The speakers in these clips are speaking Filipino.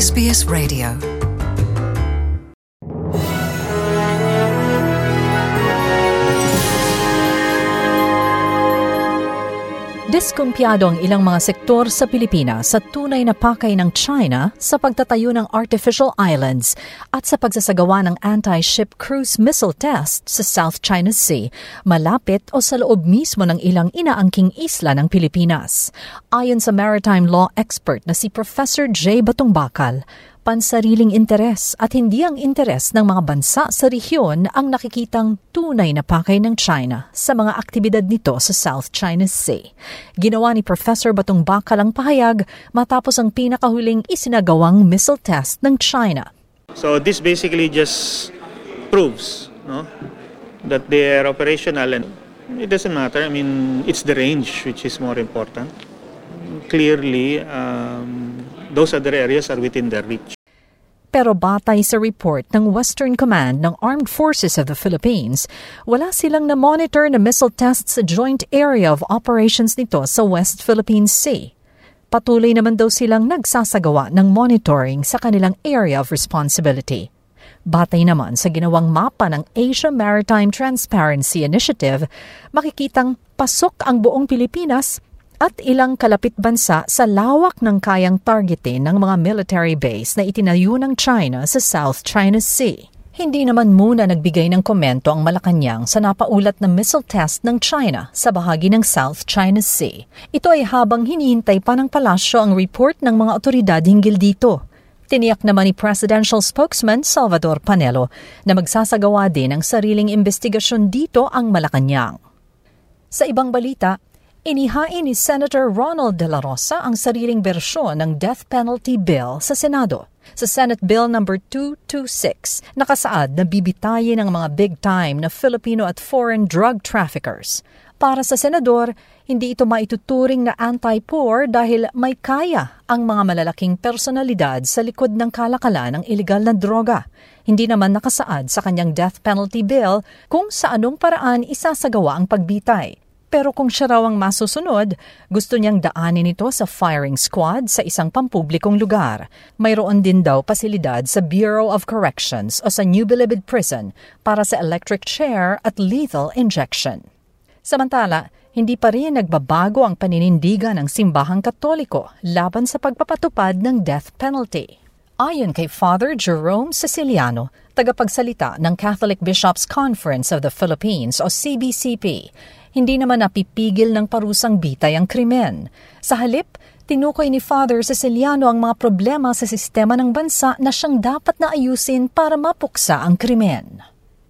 SBS Radio. Diskumpiyado ang ilang mga sektor sa Pilipinas sa tunay na pakay ng China sa pagtatayo ng artificial islands at sa pagsasagawa ng anti-ship cruise missile test sa South China Sea, malapit o sa loob mismo ng ilang inaangking isla ng Pilipinas. Ayon sa maritime law expert na si Professor J. Batongbakal, pansariling interes at hindi ang interes ng mga bansa sa rehiyon ang nakikitang tunay na pakay ng China sa mga aktibidad nito sa South China Sea. Ginawa ni Professor Batongbakal ang pahayag matapos ang pinakahuling isinagawang missile test ng China. So this basically just proves that they are operational, and it doesn't matter. I mean, it's the range which is more important. Clearly, those other areas are within their reach. Pero batay sa report ng Western Command ng Armed Forces of the Philippines, wala silang na-monitor na missile tests sa joint area of operations nito sa West Philippine Sea. Patuloy naman daw silang nagsasagawa ng monitoring sa kanilang area of responsibility. Batay naman sa ginawang mapa ng Asia Maritime Transparency Initiative, makikitang pasok ang buong Pilipinas at ilang kalapit bansa sa lawak ng kayang targetin ng mga military base na itinayo ng China sa South China Sea. Hindi naman muna nagbigay ng komento ang Malacanang sa napaulat na missile test ng China sa bahagi ng South China Sea. Ito ay habang hinihintay pa ng palasyo ang report ng mga otoridad hinggil dito. Tiniyak naman ni Presidential Spokesman Salvador Panelo na magsasagawa din ng sariling investigasyon dito ang Malacanang. Sa ibang balita, inihain ni Senator Ronald De La Rosa ang sariling bersyon ng death penalty bill sa Senado. Sa Senate Bill No. 226, nakasaad na bibitayin ang mga big-time na Filipino at foreign drug traffickers. Para sa Senador, hindi ito maituturing na anti-poor dahil may kaya ang mga malalaking personalidad sa likod ng kalakalan ng iligal na droga. Hindi naman nakasaad sa kanyang death penalty bill kung sa anong paraan isasagawa ang pagbitay. Pero kung siya raw ang masusunod, gusto niyang daanin ito sa firing squad sa isang pampublikong lugar. Mayroon din daw pasilidad sa Bureau of Corrections o sa New Bilibid Prison para sa electric chair at lethal injection. Samantala, hindi pa rin nagbabago ang paninindigan ng simbahang Katoliko laban sa pagpapatupad ng death penalty. Ayon kay Father Jerome Siciliano, tagapagsalita ng Catholic Bishops' Conference of the Philippines o CBCP, hindi naman napipigil ng parusang bitay ang krimen. Sa halip, tinukoy ni Father Siciliano ang mga problema sa sistema ng bansa na siyang dapat na ayusin para mapuksa ang krimen.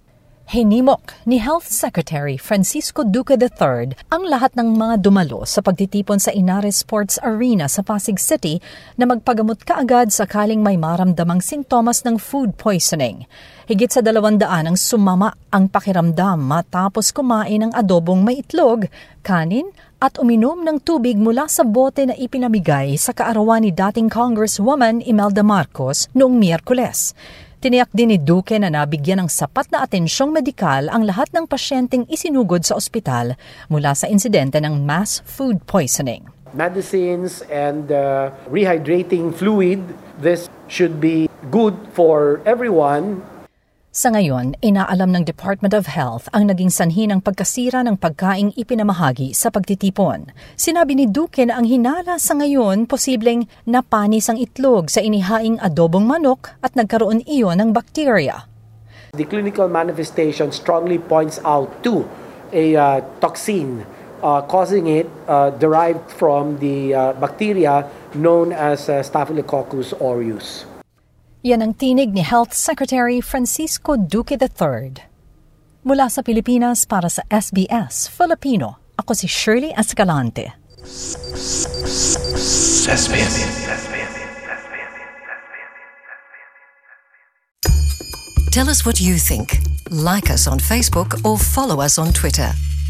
Hinimok ni Health Secretary Francisco Duque III ang lahat ng mga dumalo sa pagtitipon sa Inares Sports Arena sa Pasig City na magpagamot kaagad sakaling may maramdamang sintomas ng food poisoning. Higit sa 200 ang sumama ang pakiramdam matapos kumain ng adobong may itlog, kanin at uminom ng tubig mula sa bote na ipinamigay sa kaarawan ni dating Congresswoman Imelda Marcos noong Miyerkules. Tiniyak din ni Duque na nabigyan ng sapat na atensyong medikal ang lahat ng pasyenteng isinugod sa ospital mula sa insidente ng mass food poisoning. Medicines and rehydrating fluid, this should be good for everyone. Sa ngayon, inaalam ng Department of Health ang naging sanhi ng pagkasira ng pagkaing ipinamahagi sa pagtitipon. Sinabi ni Duque na ang hinala sa ngayon posibleng napanis ang itlog sa inihaing adobong manok at nagkaroon iyon ng bakterya. The clinical manifestation strongly points out to a toxin causing it derived from the bacteria known as Staphylococcus aureus. Yan ang tinig ni Health Secretary Francisco Duque III. Mula sa Pilipinas para sa SBS Filipino, ako si Shirley Escalante. Tell us what you think. Like us on Facebook or follow us on Twitter.